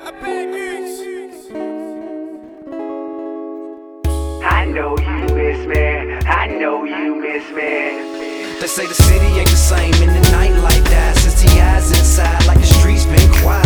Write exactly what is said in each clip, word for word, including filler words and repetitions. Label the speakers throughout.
Speaker 1: I know you miss me, I know you miss me.
Speaker 2: They say the city ain't the same in the night like that. Since T I's inside, like the streets been quiet.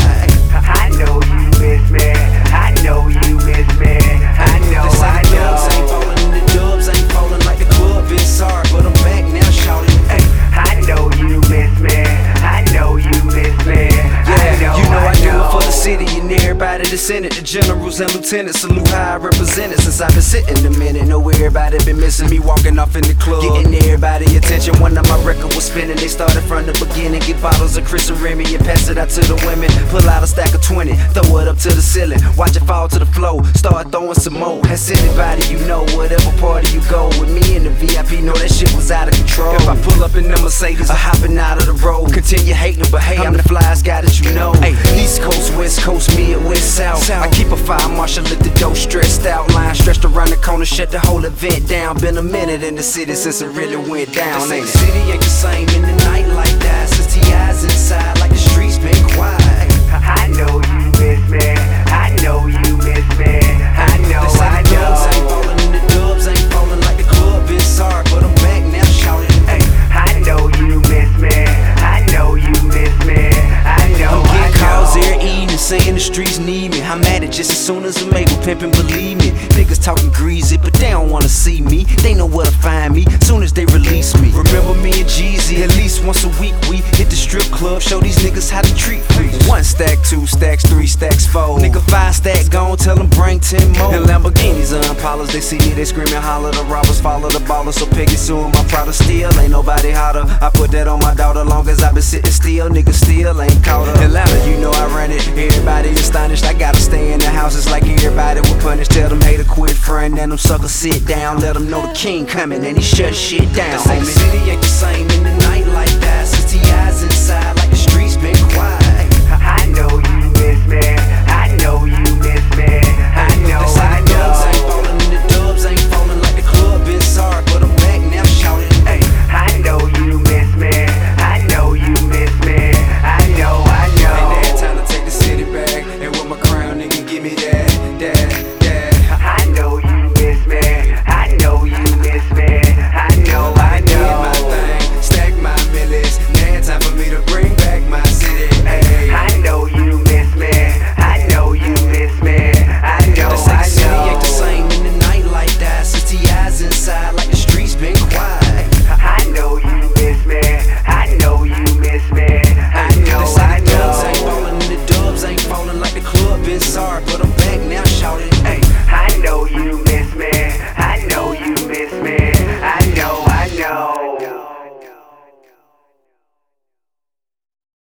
Speaker 1: I know you miss me, I know you miss me. I know,
Speaker 2: they say
Speaker 1: I
Speaker 2: the
Speaker 1: know.
Speaker 2: dubs ain't falling and the dubs ain't falling like the club been sorry, but I'm back now shouting.
Speaker 1: Hey, I know you miss me, I know you miss me.
Speaker 2: Yeah,
Speaker 1: I know,
Speaker 2: you know I,
Speaker 1: I
Speaker 2: do
Speaker 1: know.
Speaker 2: it for the city and everybody that's in it. The generals and lieutenants salute how I represent it. Since I've been sitting a minute, know everybody been missing me walking off in the club, getting everybody attention. One of my record was spinning, they started from the beginning. Get bottles of Chris and Remy and pass it out to the women. Pull out a stack of twenty, throw it up to the ceiling, watch it fall to the floor, start throwing some more. Has anybody you know, whatever party you go with me in the V I P, know that shit was out of control. If I pull up in the Mercedes, I hopping out of the road, continue hating, but hey, I'm the flyest guy that you know. Hey, East Coast, West Coast, mid, west, south. I keep a fire marshal at the door, stressed out, line stretched around the corner, shut the whole event down. Been a minute in the city since it really went down. They say the city ain't the same in the night like that. Since T I's inside, like the streets been quiet.
Speaker 1: I know you miss me, I know you miss me. I know,
Speaker 2: They say
Speaker 1: I
Speaker 2: the dubs ain't
Speaker 1: know.
Speaker 2: falling and the dubs ain't falling like the club been sorry, but I'm back now shouting.
Speaker 1: Hey, I know you miss me, I know you miss me. I know,
Speaker 2: I'm
Speaker 1: I
Speaker 2: getting calls
Speaker 1: know.
Speaker 2: every evening saying the streets need me. I'm at it just as soon as I'm able, pimpin', believe me. Niggas talking greasy, but they don't wanna see me. They know where to find me, soon as they release me. Remember me and Jeezy, at least once a week we hit the strip club, show these niggas how to treat freaks. One stack, two stacks, three stacks, four. Nigga five stack gone, tell them bring ten more. And Lamborghinis and Impalas, they see me, they scream and holler. The robbers follow the ballers, so Peggy suing my product still. Ain't nobody hotter, I put that on my daughter. Long as I been sitting still, niggas still ain't caught up. Atlanta, you know I run it, everybody astonished. I gotta stay in the house, it's like everybody would punish. Tell them hater quit friend, and them suckers sit down. Let them know the king coming and he shut shit down. They say the city ain't the same in the night like that. Since T I's inside, like the streets been quiet.
Speaker 1: I know you miss me, I know you miss me. I know,
Speaker 2: They say
Speaker 1: I
Speaker 2: the dubs ain't
Speaker 1: know.
Speaker 2: falling and the dubs ain't falling like the club been sorry, but I'm back now shouting.
Speaker 1: Hey, I know you miss me, I know you miss me. I know, I
Speaker 2: Ain't
Speaker 1: know.
Speaker 2: that time to take the city back? And with my crown, nigga, give me that, that, that.
Speaker 1: I know you miss me, I know you miss me. I know, I
Speaker 2: I did my
Speaker 1: know.
Speaker 2: thing, stack my millions. Now it's time for me to bring back my city. Hey,
Speaker 1: I know you miss me, I know you miss me. I know,
Speaker 2: they say the
Speaker 1: I
Speaker 2: city ain't the
Speaker 1: know.
Speaker 2: same in the night like that. Since T I's inside, like the streets been quiet.
Speaker 1: I know you miss me, I know you miss me. I know,
Speaker 2: They say
Speaker 1: I
Speaker 2: the dubs ain't
Speaker 1: know.
Speaker 2: falling and the dubs ain't falling like the club been sorry,